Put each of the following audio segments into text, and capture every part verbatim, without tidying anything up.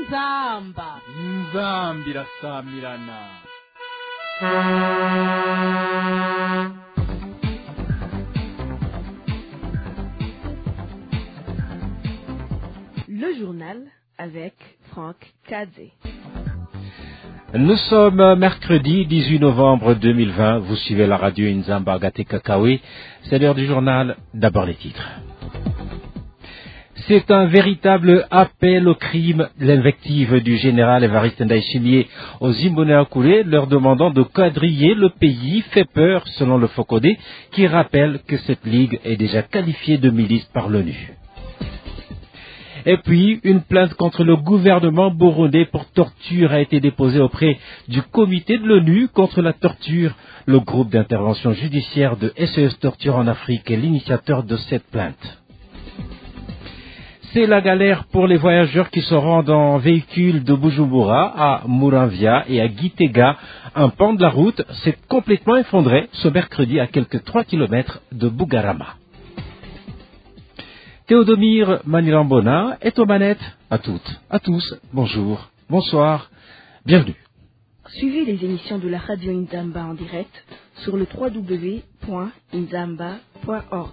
inzamba inzambi irasamirana. Le journal avec Franck Kadze. Nous sommes mercredi dix-huit novembre deux mille vingt. Vous suivez la radio Inzamba Gate Kakawe. C'est l'heure du journal. D'abord les titres. C'est un véritable appel au crime, l'invective du général Évariste Ndayishimiye aux Imbonerakure, leur demandant de quadriller le pays, fait peur selon le Focodé, qui rappelle que cette ligue est déjà qualifiée de milice par l'ONU. Et puis, une plainte contre le gouvernement burundais pour torture a été déposée auprès du comité de l'ONU contre la torture. Le groupe d'intervention judiciaire de S O S Torture en Afrique est l'initiateur de cette plainte. C'est la galère pour les voyageurs qui se rendent en véhicule de Bujumbura à Muramvya et à Gitega. Un pan de la route s'est complètement effondré ce mercredi à quelques trois kilomètres de Bugarama. Théodomire Manirambona est aux manettes. À toutes, à tous, bonjour, bonsoir, bienvenue. Suivez les émissions de la radio Inzamba en direct sur le w w w point inzamba point org.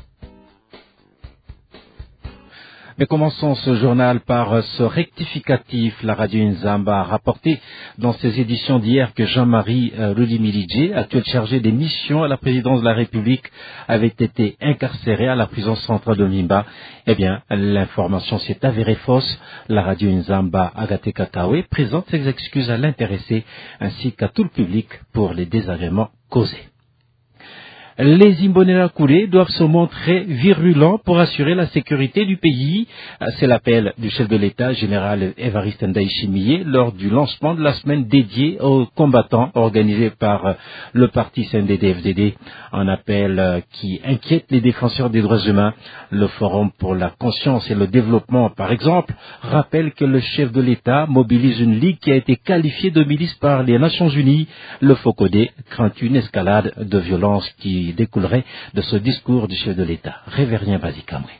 Mais commençons ce journal par ce rectificatif. La radio Inzamba a rapporté dans ses éditions d'hier que Jean-Marie euh, Rudimilidje, actuel chargé des missions à la présidence de la République, avait été incarcéré à la prison centrale de Mimba. Eh bien, l'information s'est avérée fausse. La radio Inzamba Agate Kakawe présente ses excuses à l'intéressé ainsi qu'à tout le public pour les désagréments causés. Les Imbonerakure doivent se montrer virulents pour assurer la sécurité du pays. C'est l'appel du chef de l'État, général Évariste Ndayishimiye, lors du lancement de la semaine dédiée aux combattants organisée par le parti C N D D F D D. Un appel qui inquiète les défenseurs des droits humains. Le Forum pour la conscience et le développement, par exemple, rappelle que le chef de l'État mobilise une ligue qui a été qualifiée de milice par les Nations Unies. Le Focodé craint une escalade de violence qui découlerait de ce discours du chef de l'État. Révérien Bazikamwe.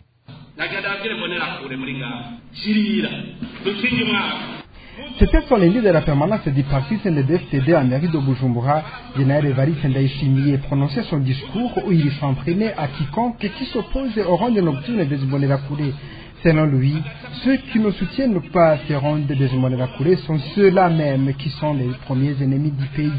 C'était sur les lieux de la permanence du parti C N D D F D D en mairie de Bujumbura, général Évariste Ndayishimiye prononçait son discours où il s'en prenait à quiconque qui s'oppose au rang de nocturne des Imbonerakure. Selon lui, ceux qui ne soutiennent pas ces rondes des Imbonerakure sont ceux-là même qui sont les premiers ennemis du pays.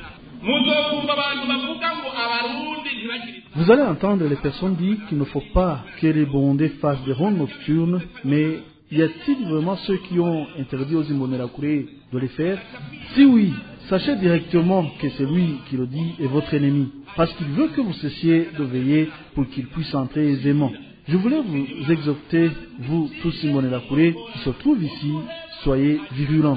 Vous allez entendre les personnes dire qu'il ne faut pas que les Burundais fassent des rondes nocturnes, mais y a-t-il vraiment ceux qui ont interdit aux Imbonerakure de les faire? Si oui, sachez directement que celui qui le dit est votre ennemi, parce qu'il veut que vous cessiez de veiller pour qu'il puisse entrer aisément. Je voulais vous exhorter, vous tous Imbonerakure qui se trouvent ici, soyez virulents.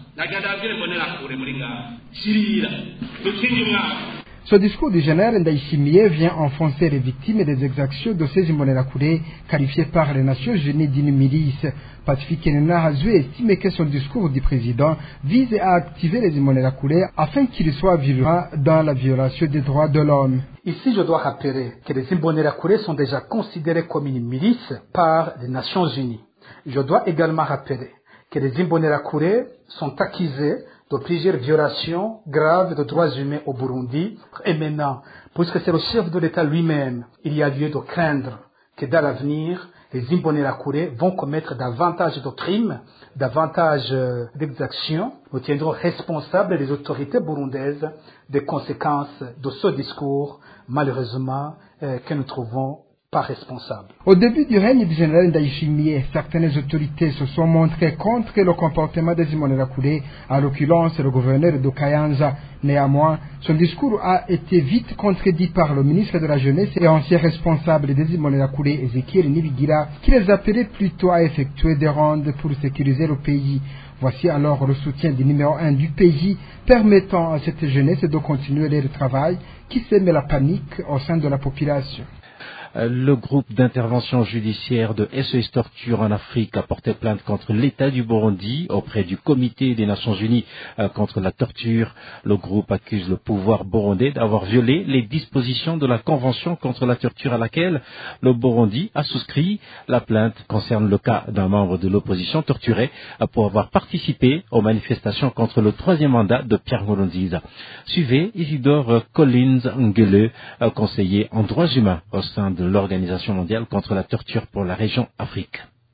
Ce discours du général Ndayishimiye vient enfoncer les victimes des exactions de ces Imbonerakure qualifiées par les Nations Unies d'une milice. Pacifique Nena Hazue estime que son discours du président vise à activer les Imbonerakure afin qu'ils soient virulents dans la violation des droits de l'homme. Ici, je dois rappeler que les Imbonerakure sont déjà considérés comme une milice par les Nations Unies. Je dois également rappeler que les Imbonerakure sont accusés de plusieurs violations graves de droits humains au Burundi. Et maintenant, puisque c'est le chef de l'État lui-même, il y a lieu de craindre que dans l'avenir, les Imbonerakure vont commettre davantage de crimes, davantage d'exactions. Nous tiendrons responsables les autorités burundaises des conséquences de ce discours, malheureusement, euh, que nous trouvons pas responsable. Au début du règne du général Ndayishimiye, certaines autorités se sont montrées contre le comportement des Imbonerakure, en l'occurrence le gouverneur de Kayanza. Néanmoins, son discours a été vite contredit par le ministre de la Jeunesse et ancien responsable des Imbonerakure, Ezekiel Nibigira, qui les appelait plutôt à effectuer des rondes pour sécuriser le pays. Voici alors le soutien du numéro un du pays, permettant à cette jeunesse de continuer leur travail, qui sème la panique au sein de la population. Le groupe d'intervention judiciaire de S O S Torture en Afrique a porté plainte contre l'État du Burundi auprès du Comité des Nations Unies contre la torture. Le groupe accuse le pouvoir burundais d'avoir violé les dispositions de la Convention contre la torture à laquelle le Burundi a souscrit. La plainte concerne le cas d'un membre de l'opposition torturé pour avoir participé aux manifestations contre le troisième mandat de Pierre Nkurunziza. Suivez Isidore Collins Ngele, conseiller en droits humains au sein de l'Organisation mondiale contre la torture pour la région Afrique.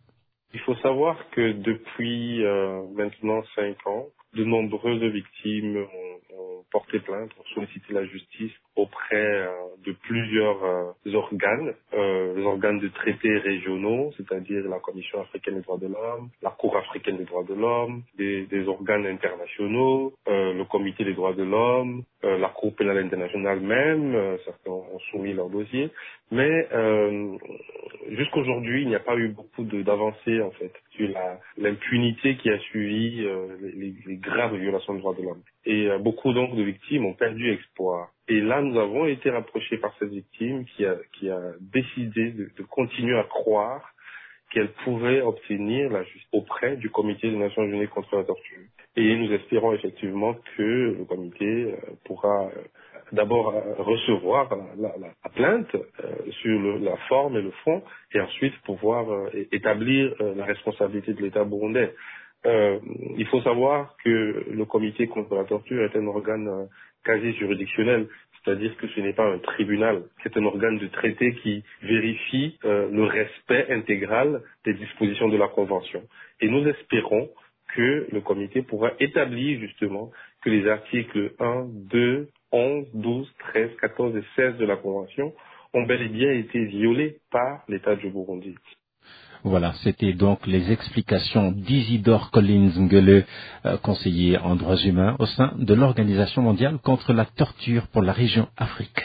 Il faut savoir que depuis euh, maintenant cinq ans, de nombreuses victimes ont, ont porté plainte, ont sollicité la justice auprès euh, de plusieurs euh, organes, euh, les organes de traités régionaux, c'est-à-dire la Commission africaine des droits de l'homme, la Cour africaine des droits de l'homme, des, des organes internationaux, euh, le Comité des droits de l'homme, euh, la Cour pénale internationale même, euh, certains ont soumis leur dossier, mais euh, jusqu'aujourd'hui, il n'y a pas eu beaucoup de, d'avancées en fait sur la, l'impunité qui a suivi euh, les, les graves violations des droits de l'homme. Et euh, beaucoup donc de victimes ont perdu espoir. Et là, nous avons été rapprochés par cette victime qui a, qui a décidé de, de continuer à croire qu'elle pourrait obtenir la justice auprès du Comité des Nations Unies contre la torture. Et nous espérons effectivement que le comité euh, pourra euh, d'abord euh, recevoir la, la, la plainte euh, sur le, la forme et le fond, et ensuite pouvoir euh, établir euh, la responsabilité de l'État burundais. Euh, il faut savoir que le comité contre la torture est un organe euh, quasi juridictionnel, c'est-à-dire que ce n'est pas un tribunal, c'est un organe de traité qui vérifie euh, le respect intégral des dispositions de la Convention. Et nous espérons que le comité pourra établir justement que les articles un, deux, onze, douze, treize, quatorze et seize de la Convention ont bel et bien été violés par l'État du Burundi. Voilà, c'était donc les explications d'Isidore Collins Ngele, euh, conseiller en droits humains au sein de l'Organisation mondiale contre la torture pour la région Afrique.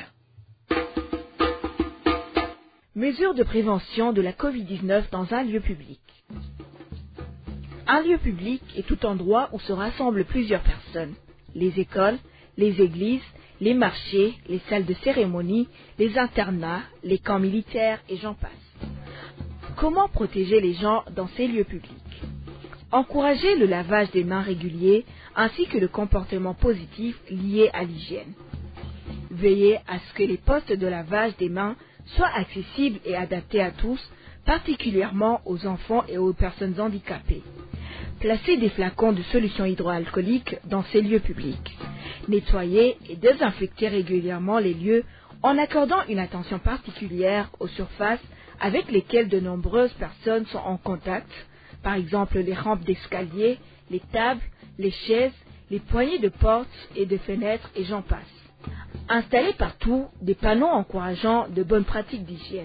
Mesures de prévention de la covid dix-neuf dans un lieu public. Un lieu public est tout endroit où se rassemblent plusieurs personnes. Les écoles, les églises, les marchés, les salles de cérémonie, les internats, les camps militaires et j'en passe. Comment protéger les gens dans ces lieux publics? Encourager le lavage des mains régulier ainsi que le comportement positif lié à l'hygiène. Veiller à ce que les postes de lavage des mains soient accessibles et adaptés à tous, particulièrement aux enfants et aux personnes handicapées. Placer des flacons de solutions hydroalcooliques dans ces lieux publics. Nettoyer et désinfecter régulièrement les lieux en accordant une attention particulière aux surfaces avec lesquelles de nombreuses personnes sont en contact, par exemple les rampes d'escalier, les tables, les chaises, les poignées de portes et de fenêtres et j'en passe. Installer partout des panneaux encourageant de bonnes pratiques d'hygiène.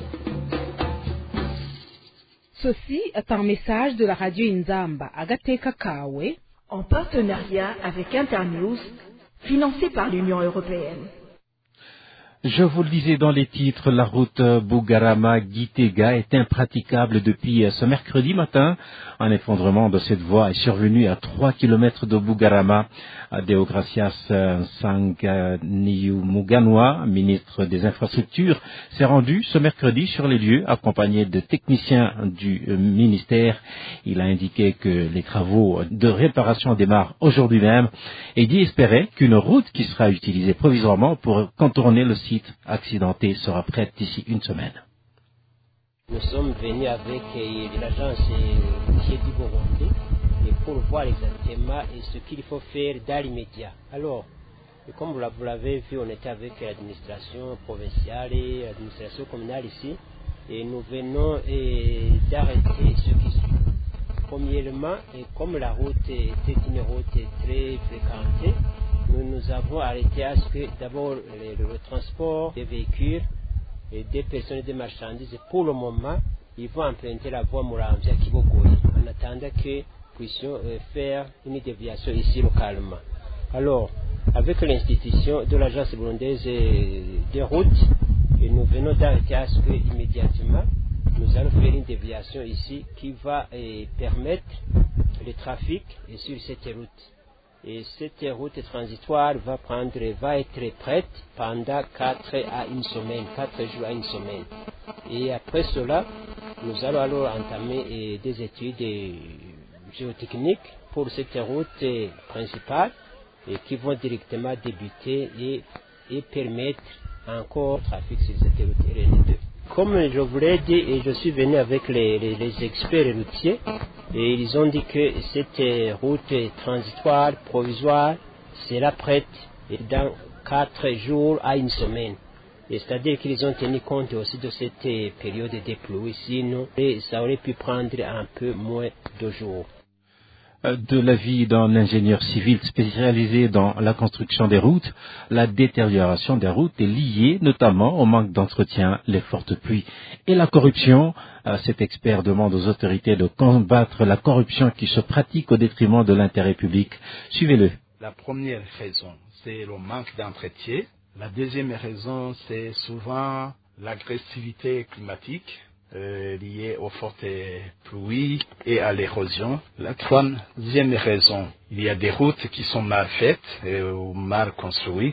Ceci est un message de la radio Inzamba Agateka Kawe, en partenariat avec Internews, financé par l'Union européenne. Je vous le disais dans les titres, la route Bugarama-Gitega est impraticable depuis ce mercredi matin. Un effondrement de cette voie est survenu à trois kilomètres de Bugarama. Deogracias Sanganiumuganwa, ministre des Infrastructures, s'est rendu ce mercredi sur les lieux accompagné de techniciens du ministère. Il a indiqué que les travaux de réparation démarrent aujourd'hui même et dit espérer qu'une route qui sera utilisée provisoirement pour contourner le site accidenté sera prête d'ici une semaine. Nous sommes venus avec l'agence du Burundi pour voir exactement ce qu'il faut faire dans l'immédiat. Alors, comme vous l'avez vu, on était avec l'administration provinciale et l'administration communale ici et nous venons d'arrêter ce qui suit. Premièrement, et comme la route était une route très fréquentée, nous nous avons arrêté à ce que d'abord le, le transport des véhicules et des personnes et des marchandises, pour le moment, ils vont emprunter la voie Muramvya Kibogoye en attendant que nous puissions euh, faire une déviation ici localement. Alors, avec l'institution de l'agence burundaise des routes, et nous venons d'arrêter à ce que immédiatement nous allons faire une déviation ici qui va euh, permettre le trafic sur cette route. Et cette route transitoire va prendre, va être prête pendant quatre à une semaine, quatre jours à une semaine. Et après cela, nous allons alors entamer des études géotechniques pour cette route principale et qui vont directement débuter et, et permettre encore le trafic sur cette route R N deux. Comme je vous l'ai dit, et je suis venu avec les, les, les experts routiers et ils ont dit que cette route transitoire, provisoire, sera prête dans quatre jours à une semaine. C'est-à-dire qu'ils ont tenu compte aussi de cette période de pluie, sinon ça aurait pu prendre un peu moins de jours. De l'avis d'un ingénieur civil spécialisé dans la construction des routes, la détérioration des routes est liée notamment au manque d'entretien, les fortes pluies et la corruption. Cet expert demande aux autorités de combattre la corruption qui se pratique au détriment de l'intérêt public. Suivez-le. La première raison, c'est le manque d'entretien. La deuxième raison, c'est souvent l'agressivité climatique. Euh, liées aux fortes pluies et à l'érosion. La troisième raison, il y a des routes qui sont mal faites euh, ou mal construites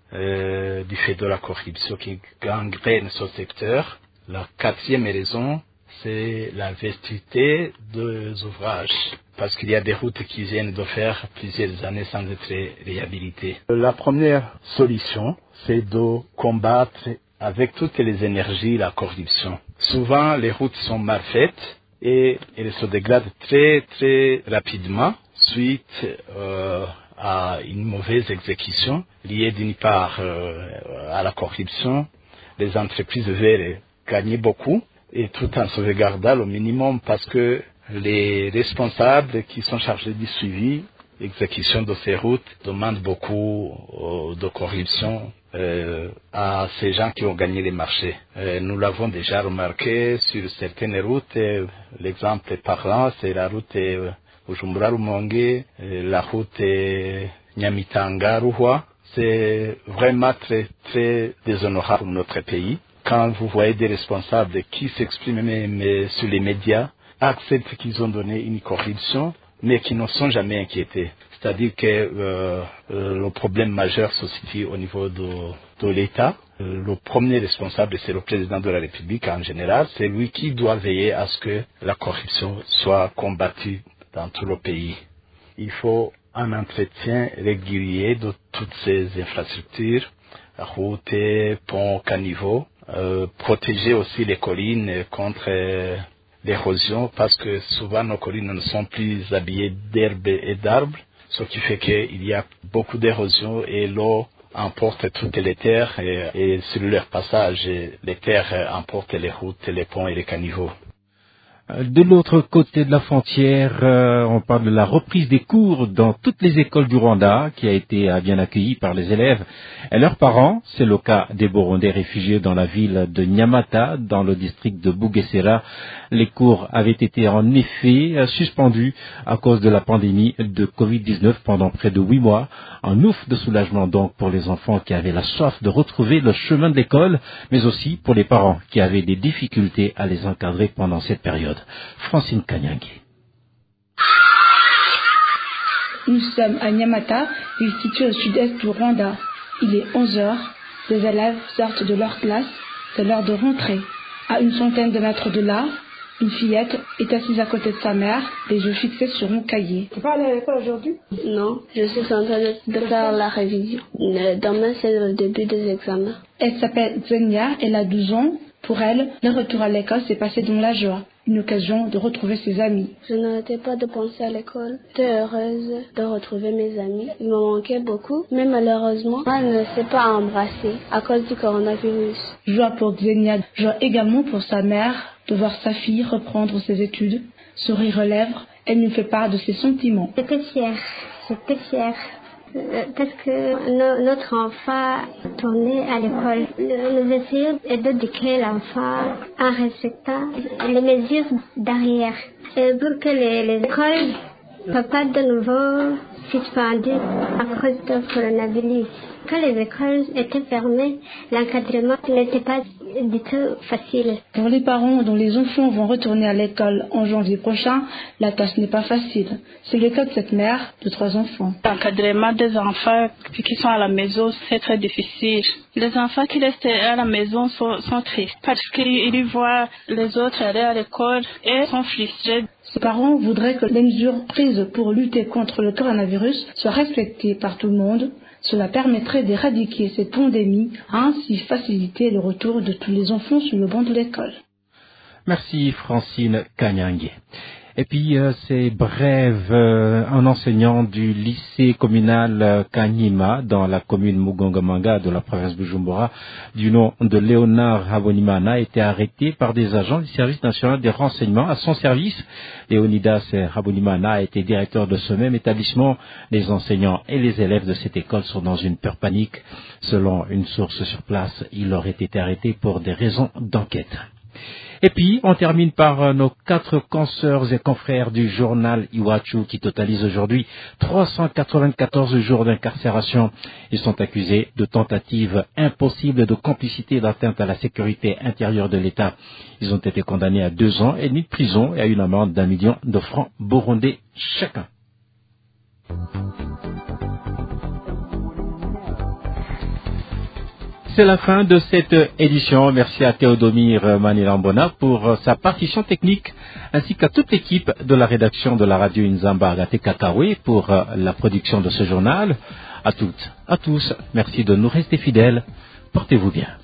euh, du fait de la corruption qui gangrène ce secteur. La quatrième raison, c'est la vastuité des ouvrages, parce qu'il y a des routes qui viennent de faire plusieurs années sans être réhabilitées. La première solution, c'est de combattre avec toutes les énergies la corruption. Souvent, les routes sont mal faites et elles se dégradent très très rapidement suite euh, à une mauvaise exécution liée d'une part euh, à la corruption. Les entreprises veulent gagner beaucoup et tout en sauvegardant le minimum parce que les responsables qui sont chargés du suivi, l'exécution de ces routes demandent beaucoup euh, de corruption Euh, à ces gens qui ont gagné les marchés. Euh, nous l'avons déjà remarqué sur certaines routes. Euh, l'exemple parlant, c'est la route euh, Bujumbura-Rumonge, euh, la route euh, Nyamitanga-Ruhwa. C'est vraiment très, très déshonorable pour notre pays. Quand vous voyez des responsables qui s'expriment même sur les médias, acceptent qu'ils ont donné une corruption, mais qui ne sont jamais inquiétés. C'est-à-dire que euh, le problème majeur se situe au niveau de, de l'État. Le premier responsable, c'est le président de la République en général. C'est lui qui doit veiller à ce que la corruption soit combattue dans tout le pays. Il faut un entretien régulier de toutes ces infrastructures, routes, ponts, caniveaux, euh, protéger aussi les collines contre euh, l'érosion, parce que souvent nos collines ne sont plus habillées d'herbes et d'arbres, ce qui fait qu'il y a beaucoup d'érosion et l'eau emporte toutes les terres et, et sur leur passage, les terres emportent les routes, les ponts et les caniveaux. De l'autre côté de la frontière, euh, on parle de la reprise des cours dans toutes les écoles du Rwanda, qui a été euh, bien accueillie par les élèves et leurs parents. C'est le cas des Burundais réfugiés dans la ville de Nyamata, dans le district de Bugesera. Les cours avaient été en effet euh, suspendus à cause de la pandémie de covid dix-neuf pendant près de huit mois. Un ouf de soulagement donc pour les enfants qui avaient la soif de retrouver le chemin de l'école, mais aussi pour les parents qui avaient des difficultés à les encadrer pendant cette période. Francine Kanyangi. Nous sommes à Nyamata, ville située au sud-est du Rwanda. Il est onze heures, les élèves sortent de leur classe, c'est l'heure de rentrer. À une centaine de mètres de là, une fillette est assise à côté de sa mère, les yeux fixés sur mon cahier. Tu vas aller à l'école aujourd'hui? Non, je suis en train de faire la révision. Demain, c'est le début des examens. Elle s'appelle Zenia, elle a douze ans. Pour elle, le retour à l'école s'est passé dans la joie, une occasion de retrouver ses amis. Je n'arrêtais pas de penser à l'école. J'étais heureuse de retrouver mes amis. Ils me manquaient beaucoup, mais malheureusement, moi, elle ne s'est pas embrassée à cause du coronavirus. Joie pour Xenia, joie également pour sa mère de voir sa fille reprendre ses études. Sourire aux lèvres, elle nous fait part de ses sentiments. J'étais fière, j'étais fière. Parce que no, notre enfant tournait à l'école. Nous essayons d'éduquer l'enfant en respectant les mesures barrières. Et pour que les, les écoles ne soient pas de nouveau suspendues à cause du coronavirus. Quand les écoles étaient fermées, l'encadrement n'était pas du tout facile. Pour les parents dont les enfants vont retourner à l'école en janvier prochain, la tâche n'est pas facile. C'est le cas de cette mère de trois enfants. L'encadrement des enfants qui sont à la maison, c'est très difficile. Les enfants qui restent à la maison sont, sont tristes parce qu'ils voient les autres aller à l'école et sont frustrés. Ces parents voudraient que les mesures prises pour lutter contre le coronavirus soient respectées par tout le monde. Cela permettrait d'éradiquer cette pandémie, ainsi faciliter le retour de tous les enfants sur le banc de l'école. Merci Francine Kanyangé. Et puis euh, c'est brève, euh, un enseignant du lycée communal euh, Kanyima dans la commune Mugongamanga de la province de Bujumbura du nom de Léonard Habonimana a été arrêté par des agents du service national des renseignements à son service. Léonidas Habonimana a été directeur de ce même établissement. Les enseignants et les élèves de cette école sont dans une peur panique. Selon une source sur place, il aurait été arrêté pour des raisons d'enquête. Et puis, on termine par euh, nos quatre consoeurs et confrères du journal Iwachu qui totalisent aujourd'hui trois cent quatre-vingt-quatorze jours d'incarcération. Ils sont accusés de tentative impossible de complicité et d'atteinte à la sécurité intérieure de l'État. Ils ont été condamnés à deux ans et demi de prison et à une amende d'un million de francs burundais chacun. C'est la fin de cette édition. Merci à Théodomir Manilambona pour sa partition technique, ainsi qu'à toute l'équipe de la rédaction de la radio Inzamba Agate Kakawe pour la production de ce journal. À toutes, à tous, merci de nous rester fidèles. Portez-vous bien.